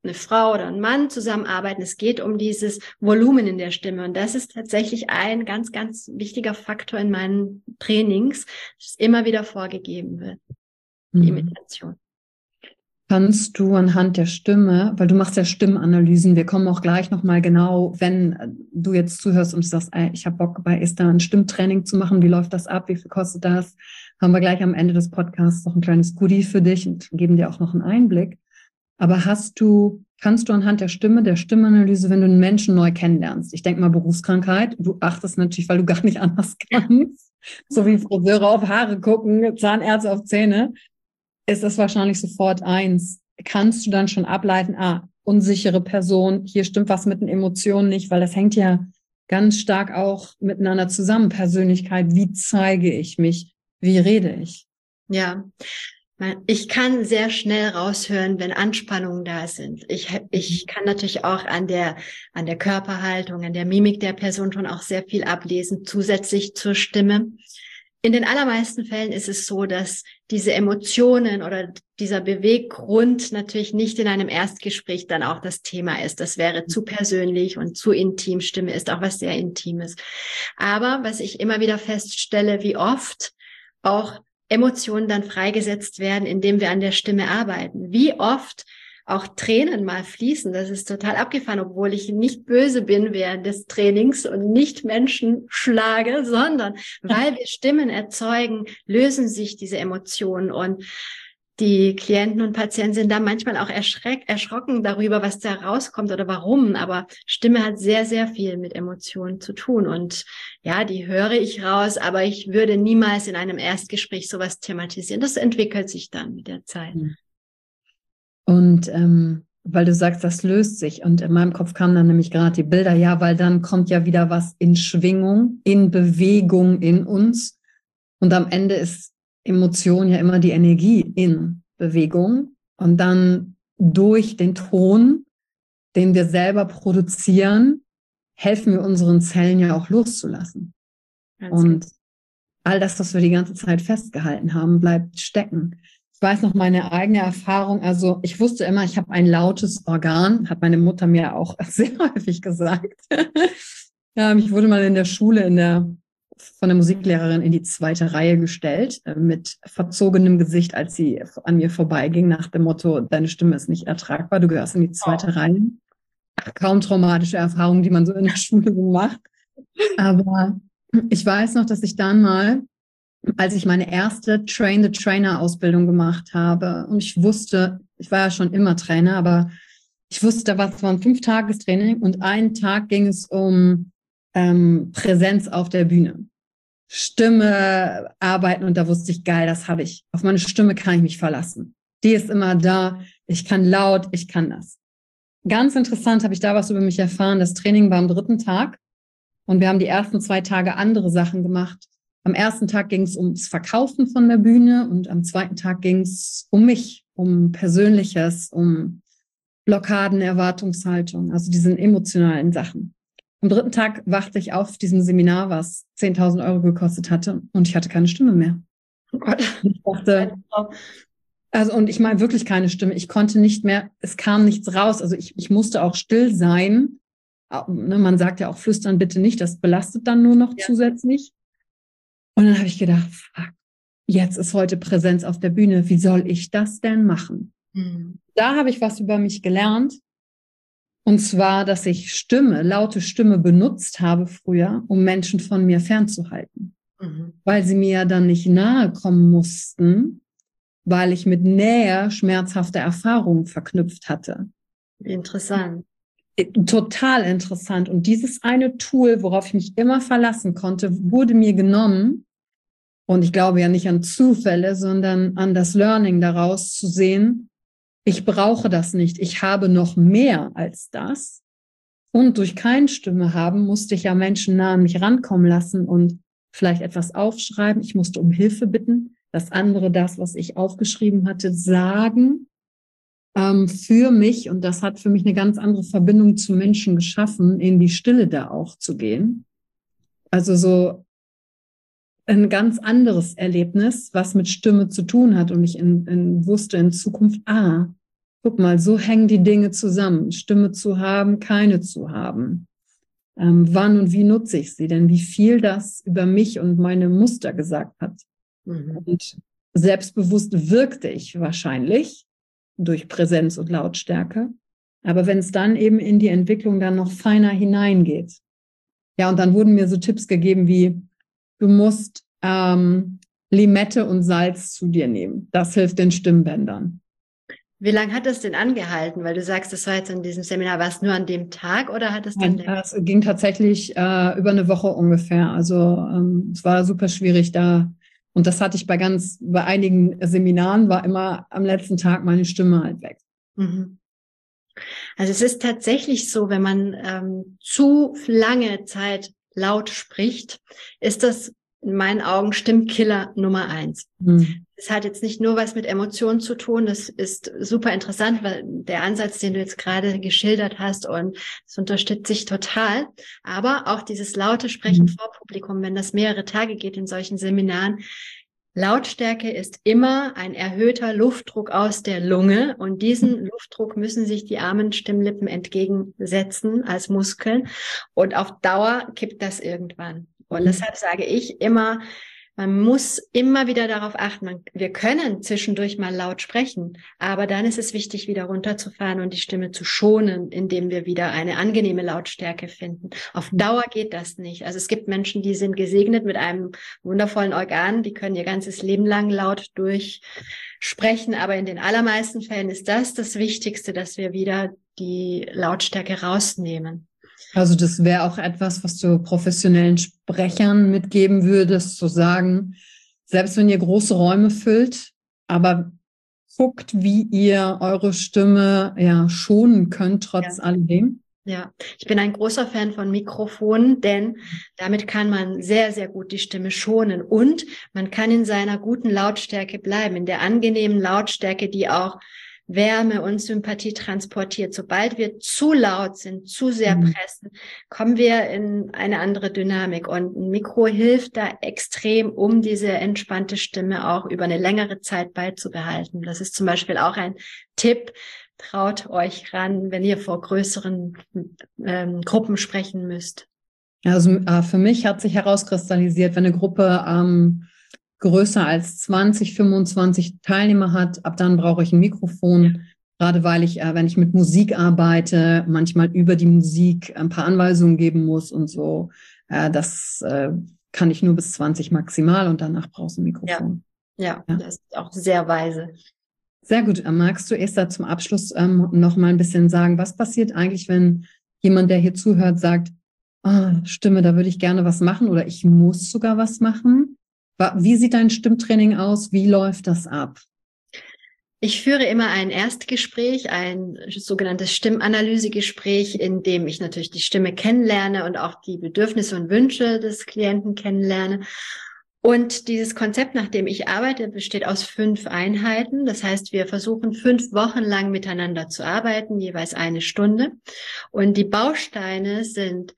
Speaker 2: eine Frau oder ein Mann zusammenarbeiten. Es geht um dieses Volumen in der Stimme. Und das ist tatsächlich ein ganz, ganz wichtiger Faktor in meinen Trainings, dass es immer wieder vorgegeben wird, die Imitation.
Speaker 3: Kannst du anhand der Stimme, weil du machst ja Stimmanalysen, wir kommen auch gleich nochmal genau, wenn du jetzt zuhörst und sagst, ich habe Bock bei Esther ein Stimmtraining zu machen, wie läuft das ab, wie viel kostet das, haben wir gleich am Ende des Podcasts noch ein kleines Goodie für dich und geben dir auch noch einen Einblick. Aber kannst du anhand der Stimme, der Stimmanalyse, wenn du einen Menschen neu kennenlernst, ich denke mal Berufskrankheit, du achtest natürlich, weil du gar nicht anders kannst, so wie Friseure auf Haare gucken, Zahnärzte auf Zähne, ist das wahrscheinlich sofort eins. Kannst du dann schon ableiten, unsichere Person, hier stimmt was mit den Emotionen nicht, weil das hängt ja ganz stark auch miteinander zusammen. Persönlichkeit, wie zeige ich mich, wie rede ich?
Speaker 2: Ja, ich kann sehr schnell raushören, wenn Anspannungen da sind. Ich kann natürlich auch an der Körperhaltung, an der Mimik der Person schon auch sehr viel ablesen, zusätzlich zur Stimme. In den allermeisten Fällen ist es so, dass diese Emotionen oder dieser Beweggrund natürlich nicht in einem Erstgespräch dann auch das Thema ist. Das wäre zu persönlich und zu intim. Stimme ist auch was sehr Intimes. Aber was ich immer wieder feststelle, wie oft auch Emotionen dann freigesetzt werden, indem wir an der Stimme arbeiten. Wie oft auch Tränen mal fließen. Das ist total abgefahren, obwohl ich nicht böse bin während des Trainings und nicht Menschen schlage, sondern weil wir Stimmen erzeugen, lösen sich diese Emotionen und die Klienten und Patienten sind da manchmal auch erschrocken darüber, was da rauskommt oder warum. Aber Stimme hat sehr, sehr viel mit Emotionen zu tun. Und ja, die höre ich raus, aber ich würde niemals in einem Erstgespräch sowas thematisieren. Das entwickelt sich dann mit der Zeit.
Speaker 3: Und weil du sagst, das löst sich. Und in meinem Kopf kamen dann nämlich gerade die Bilder, ja, weil dann kommt ja wieder was in Schwingung, in Bewegung in uns. Und am Ende ist Emotion ja immer die Energie in Bewegung. Und dann durch den Ton, den wir selber produzieren, helfen wir unseren Zellen ja auch loszulassen. Und all das, was wir die ganze Zeit festgehalten haben, bleibt stecken. Ich weiß noch meine eigene Erfahrung, also ich wusste immer, ich habe ein lautes Organ, hat meine Mutter mir auch sehr häufig gesagt. Ja, ich wurde mal in der Schule von der Musiklehrerin in die 2. Reihe gestellt, mit verzogenem Gesicht, als sie an mir vorbeiging, nach dem Motto, deine Stimme ist nicht ertragbar, du gehörst in die 2. Reihe. Kaum traumatische Erfahrungen, die man so in der Schule so macht. Aber ich weiß noch, dass ich dann mal, als ich meine erste Train-the-Trainer-Ausbildung gemacht habe, und ich wusste, ich war ja schon immer Trainer, aber ich wusste, es war ein 5-Tages-Training und einen Tag ging es um Präsenz auf der Bühne. Stimme, arbeiten, und da wusste ich, geil, das habe ich. Auf meine Stimme kann ich mich verlassen. Die ist immer da, ich kann laut, ich kann das. Ganz interessant, habe ich da was über mich erfahren. Das Training war am 3. Tag und wir haben die ersten 2 Tage andere Sachen gemacht. Am 1. Tag ging es ums Verkaufen von der Bühne und am 2. Tag ging es um mich, um Persönliches, um Blockaden, Erwartungshaltung, also diesen emotionalen Sachen. Am 3. Tag wachte ich auf diesem Seminar, was 10.000 € gekostet hatte, und ich hatte keine Stimme mehr. Oh Gott. Ich dachte, und ich meine wirklich keine Stimme. Ich konnte nicht mehr, es kam nichts raus. Also ich musste auch still sein. Man sagt ja auch, flüstern bitte nicht, das belastet dann nur noch zusätzlich. Und dann habe ich gedacht, fuck, jetzt ist heute Präsenz auf der Bühne. Wie soll ich das denn machen? Da habe ich was über mich gelernt. Und zwar, dass ich laute Stimme benutzt habe früher, um Menschen von mir fernzuhalten. Weil sie mir ja dann nicht nahe kommen mussten, weil ich mit Nähe schmerzhafte Erfahrungen verknüpft hatte.
Speaker 2: Interessant.
Speaker 3: Total interessant. Und dieses eine Tool, worauf ich mich immer verlassen konnte, wurde mir genommen. Und ich glaube ja nicht an Zufälle, sondern an das Learning daraus zu sehen, ich brauche das nicht. Ich habe noch mehr als das. Und durch keine Stimme haben, musste ich ja Menschen nah an mich rankommen lassen und vielleicht etwas aufschreiben. Ich musste um Hilfe bitten, dass andere das, was ich aufgeschrieben hatte, sagen für mich. Und das hat für mich eine ganz andere Verbindung zu Menschen geschaffen, in die Stille da auch zu gehen. Also so ein ganz anderes Erlebnis, was mit Stimme zu tun hat. Und ich wusste in Zukunft, guck mal, so hängen die Dinge zusammen. Stimme zu haben, keine zu haben. Wann und wie nutze ich sie? Denn wie viel das über mich und meine Muster gesagt hat. Und selbstbewusst wirkte ich wahrscheinlich durch Präsenz und Lautstärke. Aber wenn es dann eben in die Entwicklung dann noch feiner hineingeht. Ja, und dann wurden mir so Tipps gegeben wie, du musst Limette und Salz zu dir nehmen. Das hilft den Stimmbändern.
Speaker 2: Wie lange hat das denn angehalten? Weil du sagst, das war jetzt in diesem Seminar, war es nur an dem Tag oder hat es dann...
Speaker 3: Es ging tatsächlich über eine Woche ungefähr. Also es war super schwierig da. Und das hatte ich bei einigen Seminaren, war immer am letzten Tag meine Stimme halt weg.
Speaker 2: Also es ist tatsächlich so, wenn man zu lange Zeit laut spricht, ist das in meinen Augen Stimmkiller Nummer 1. Das hat jetzt nicht nur was mit Emotionen zu tun, das ist super interessant, weil der Ansatz, den du jetzt gerade geschildert hast, und das unterstützt sich total, aber auch dieses laute Sprechen vor Publikum, wenn das mehrere Tage geht in solchen Seminaren, Lautstärke ist immer ein erhöhter Luftdruck aus der Lunge und diesen Luftdruck müssen sich die armen Stimmlippen entgegensetzen als Muskeln und auf Dauer kippt das irgendwann. Und deshalb sage ich immer, man muss immer wieder darauf achten, wir können zwischendurch mal laut sprechen, aber dann ist es wichtig, wieder runterzufahren und die Stimme zu schonen, indem wir wieder eine angenehme Lautstärke finden. Auf Dauer geht das nicht. Also es gibt Menschen, die sind gesegnet mit einem wundervollen Organ, die können ihr ganzes Leben lang laut durchsprechen, aber in den allermeisten Fällen ist das Wichtigste, dass wir wieder die Lautstärke rausnehmen.
Speaker 3: Also das wäre auch etwas, was du professionellen Sprechern mitgeben würdest, zu sagen, selbst wenn ihr große Räume füllt, aber guckt, wie ihr eure Stimme schonen könnt, trotz alledem.
Speaker 2: Ja, ich bin ein großer Fan von Mikrofonen, denn damit kann man sehr, sehr gut die Stimme schonen und man kann in seiner guten Lautstärke bleiben, in der angenehmen Lautstärke, die auch Wärme und Sympathie transportiert. Sobald wir zu laut sind, zu sehr pressen, kommen wir in eine andere Dynamik. Und ein Mikro hilft da extrem, um diese entspannte Stimme auch über eine längere Zeit beizubehalten. Das ist zum Beispiel auch ein Tipp. Traut euch ran, wenn ihr vor größeren Gruppen sprechen müsst.
Speaker 3: Also für mich hat sich herauskristallisiert, wenn eine Gruppe größer als 20, 25 Teilnehmer hat, ab dann brauche ich ein Mikrofon, gerade weil ich, wenn ich mit Musik arbeite, manchmal über die Musik ein paar Anweisungen geben muss und so. Das kann ich nur bis 20 maximal und danach brauchst du ein Mikrofon.
Speaker 2: Ja, das ist auch sehr weise.
Speaker 3: Sehr gut. Magst du, Esther, zum Abschluss noch mal ein bisschen sagen, was passiert eigentlich, wenn jemand, der hier zuhört, sagt, Stimme, da würde ich gerne was machen oder ich muss sogar was machen? Wie sieht dein Stimmtraining aus? Wie läuft das ab?
Speaker 2: Ich führe immer ein Erstgespräch, ein sogenanntes Stimmanalysegespräch, in dem ich natürlich die Stimme kennenlerne und auch die Bedürfnisse und Wünsche des Klienten kennenlerne. Und dieses Konzept, nach dem ich arbeite, besteht aus 5 Einheiten. Das heißt, wir versuchen 5 Wochen lang miteinander zu arbeiten, jeweils 1 Stunde. Und die Bausteine sind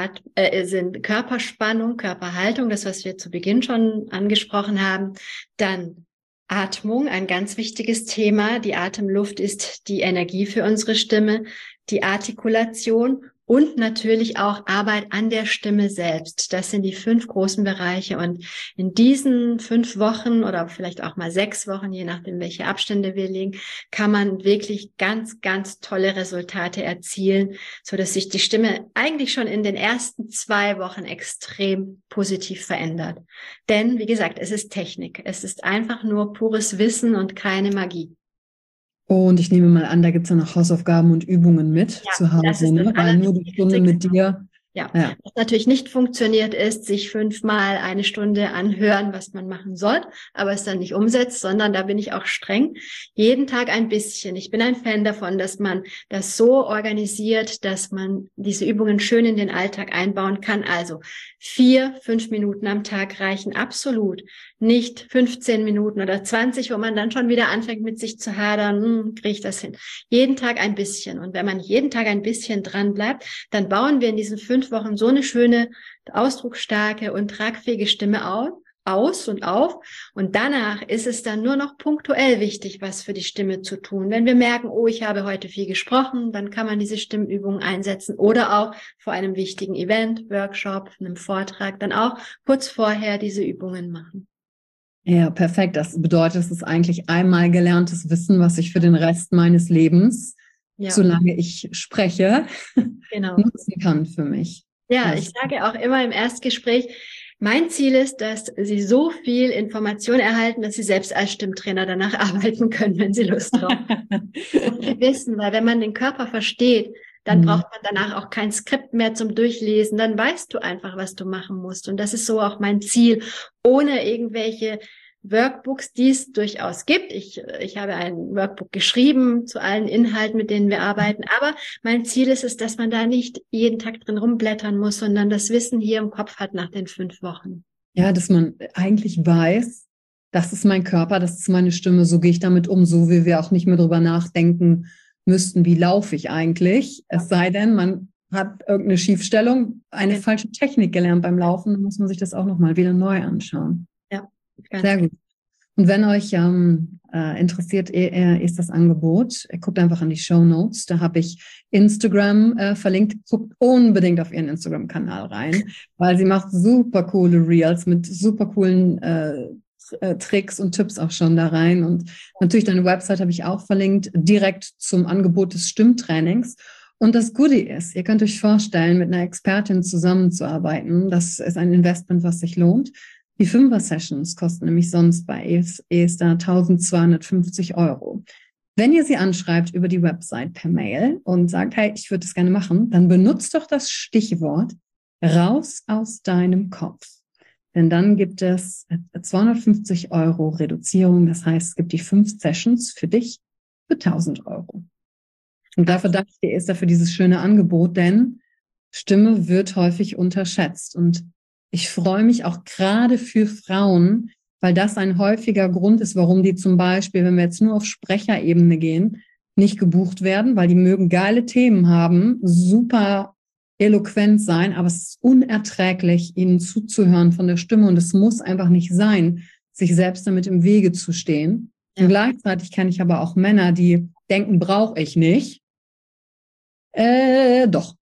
Speaker 2: Körperspannung, Körperhaltung, das, was wir zu Beginn schon angesprochen haben. Dann Atmung, ein ganz wichtiges Thema. Die Atemluft ist die Energie für unsere Stimme. Die Artikulation und natürlich auch Arbeit an der Stimme selbst. Das sind die 5 großen Bereiche. Und in diesen 5 Wochen oder vielleicht auch mal 6 Wochen, je nachdem, welche Abstände wir legen, kann man wirklich ganz, ganz tolle Resultate erzielen, so dass sich die Stimme eigentlich schon in den ersten 2 Wochen extrem positiv verändert. Denn, wie gesagt, es ist Technik. Es ist einfach nur pures Wissen und keine Magie.
Speaker 3: Und ich nehme mal an, da gibt es ja noch Hausaufgaben und Übungen mit zu Hause, ne? Weil nur die Stunde mit dir.
Speaker 2: Ja, was natürlich nicht funktioniert ist, sich 5-mal 1 Stunde anhören, was man machen soll, aber es dann nicht umsetzt, sondern da bin ich auch streng. Jeden Tag ein bisschen. Ich bin ein Fan davon, dass man das so organisiert, dass man diese Übungen schön in den Alltag einbauen kann. Also 4-5 Minuten am Tag reichen absolut. Nicht 15 Minuten oder 20, wo man dann schon wieder anfängt mit sich zu hadern, kriege ich das hin. Jeden Tag ein bisschen. Und wenn man jeden Tag ein bisschen dran bleibt, dann bauen wir in diesen 5 Wochen so eine schöne, ausdrucksstarke und tragfähige Stimme auf, aus und auf. Und danach ist es dann nur noch punktuell wichtig, was für die Stimme zu tun. Wenn wir merken, oh, ich habe heute viel gesprochen, dann kann man diese Stimmübungen einsetzen oder auch vor einem wichtigen Event, Workshop, einem Vortrag, dann auch kurz vorher diese Übungen machen.
Speaker 3: Ja, perfekt. Das bedeutet, es ist eigentlich einmal gelerntes Wissen, was ich für den Rest meines Lebens, solange ich spreche, nutzen kann für mich.
Speaker 2: Ja, ich sage auch immer im Erstgespräch, mein Ziel ist, dass Sie so viel Information erhalten, dass Sie selbst als Stimmtrainer danach arbeiten können, wenn Sie Lust haben. Und Sie wissen, weil wenn man den Körper versteht, dann braucht man danach auch kein Skript mehr zum Durchlesen. Dann weißt du einfach, was du machen musst. Und das ist so auch mein Ziel, ohne irgendwelche Workbooks, die es durchaus gibt. Ich habe ein Workbook geschrieben zu allen Inhalten, mit denen wir arbeiten. Aber mein Ziel ist es, dass man da nicht jeden Tag drin rumblättern muss, sondern das Wissen hier im Kopf hat nach den 5 Wochen.
Speaker 3: Ja, dass man eigentlich weiß, das ist mein Körper, das ist meine Stimme, so gehe ich damit um, so wie wir auch nicht mehr drüber nachdenken müssten, wie laufe ich eigentlich. Es sei denn, man hat irgendeine Schiefstellung, eine falsche Technik gelernt beim Laufen, dann muss man sich das auch nochmal wieder neu anschauen.
Speaker 2: Ja.
Speaker 3: Sehr gut. Und wenn euch interessiert ist das Angebot, guckt einfach in die Shownotes. Da habe ich Instagram verlinkt. Guckt unbedingt auf ihren Instagram-Kanal rein, weil sie macht super coole Reels mit super coolen Tricks und Tipps auch schon da rein. Und natürlich deine Website habe ich auch verlinkt, direkt zum Angebot des Stimmtrainings. Und das Goodie ist, ihr könnt euch vorstellen, mit einer Expertin zusammenzuarbeiten. Das ist ein Investment, was sich lohnt. Die 5er-Sessions kosten nämlich sonst bei Esther 1.250 €. Wenn ihr sie anschreibt über die Website per Mail und sagt, hey, ich würde das gerne machen, dann benutzt doch das Stichwort raus aus deinem Kopf. Denn dann gibt es 250 € Reduzierung. Das heißt, es gibt die 5 Sessions für dich für 1.000 €. Und dafür danke ich dir, Esther, für dieses schöne Angebot, denn Stimme wird häufig unterschätzt. Und ich freue mich auch gerade für Frauen, weil das ein häufiger Grund ist, warum die zum Beispiel, wenn wir jetzt nur auf Sprecherebene gehen, nicht gebucht werden, weil die mögen geile Themen haben, super eloquent sein, aber es ist unerträglich, ihnen zuzuhören von der Stimme und es muss einfach nicht sein, sich selbst damit im Wege zu stehen. Ja. Und gleichzeitig kenne ich aber auch Männer, die denken, brauche ich nicht. Doch.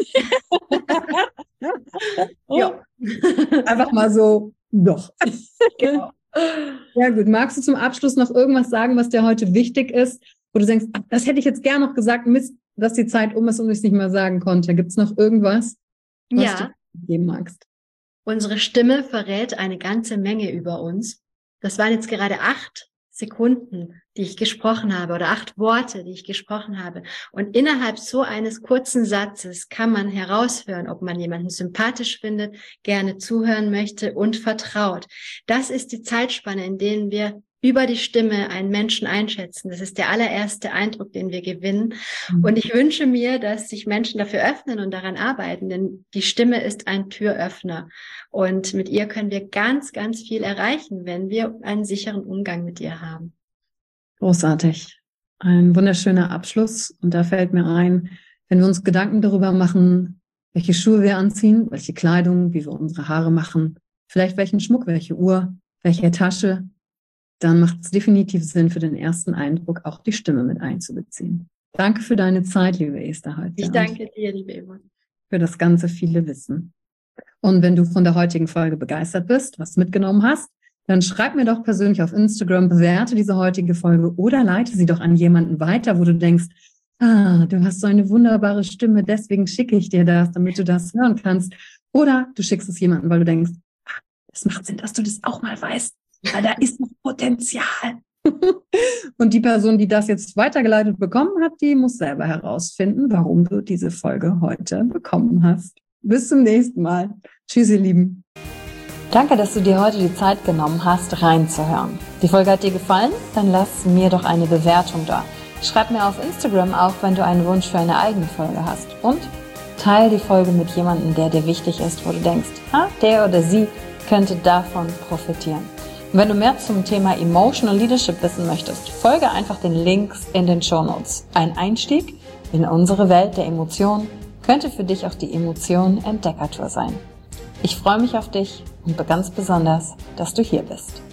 Speaker 3: Ja. Einfach mal so, doch. Genau. Ja gut, magst du zum Abschluss noch irgendwas sagen, was dir heute wichtig ist, wo du denkst, das hätte ich jetzt gern noch gesagt, Mist, dass die Zeit um ist und ich es nicht mehr sagen konnte. Gibt es noch irgendwas, was du geben magst?
Speaker 2: Unsere Stimme verrät eine ganze Menge über uns. Das waren jetzt gerade 8 Sekunden, die ich gesprochen habe oder 8 Worte, die ich gesprochen habe. Und innerhalb so eines kurzen Satzes kann man heraushören, ob man jemanden sympathisch findet, gerne zuhören möchte und vertraut. Das ist die Zeitspanne, in der wir über die Stimme einen Menschen einschätzen. Das ist der allererste Eindruck, den wir gewinnen. Und ich wünsche mir, dass sich Menschen dafür öffnen und daran arbeiten, denn die Stimme ist ein Türöffner. Und mit ihr können wir ganz, ganz viel erreichen, wenn wir einen sicheren Umgang mit ihr haben.
Speaker 3: Großartig. Ein wunderschöner Abschluss. Und da fällt mir ein, wenn wir uns Gedanken darüber machen, welche Schuhe wir anziehen, welche Kleidung, wie wir unsere Haare machen, vielleicht welchen Schmuck, welche Uhr, welche Tasche, dann macht es definitiv Sinn, für den ersten Eindruck auch die Stimme mit einzubeziehen. Danke für deine Zeit, liebe Esther, heute.
Speaker 2: Ich danke dir, liebe Yvonne.
Speaker 3: Für das ganze viele Wissen. Und wenn du von der heutigen Folge begeistert bist, was mitgenommen hast, dann schreib mir doch persönlich auf Instagram, bewerte diese heutige Folge oder leite sie doch an jemanden weiter, wo du denkst, du hast so eine wunderbare Stimme, deswegen schicke ich dir das, damit du das hören kannst. Oder du schickst es jemandem, weil du denkst, es macht Sinn, dass du das auch mal weißt. Weil da ist noch Potenzial. Und die Person, die das jetzt weitergeleitet bekommen hat, die muss selber herausfinden, warum du diese Folge heute bekommen hast. Bis zum nächsten Mal. Tschüss, ihr Lieben.
Speaker 1: Danke, dass du dir heute die Zeit genommen hast, reinzuhören. Die Folge hat dir gefallen? Dann lass mir doch eine Bewertung da. Schreib mir auf Instagram auch, wenn du einen Wunsch für eine eigene Folge hast. Und teile die Folge mit jemandem, der dir wichtig ist, wo du denkst, der oder sie könnte davon profitieren. Und wenn du mehr zum Thema Emotional Leadership wissen möchtest, folge einfach den Links in den Shownotes. Ein Einstieg in unsere Welt der Emotionen könnte für dich auch die Emotion-Entdeckertour sein. Ich freue mich auf dich und ganz besonders, dass du hier bist.